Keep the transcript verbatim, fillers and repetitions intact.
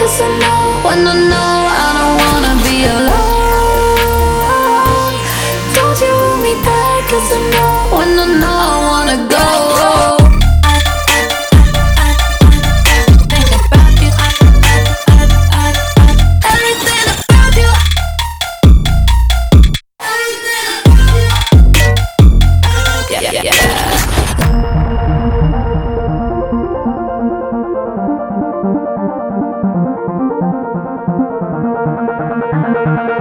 'cause I know when I know I don't wanna be alone. Don't you hold me back 'cause I know when I know I wanna go. Yeah.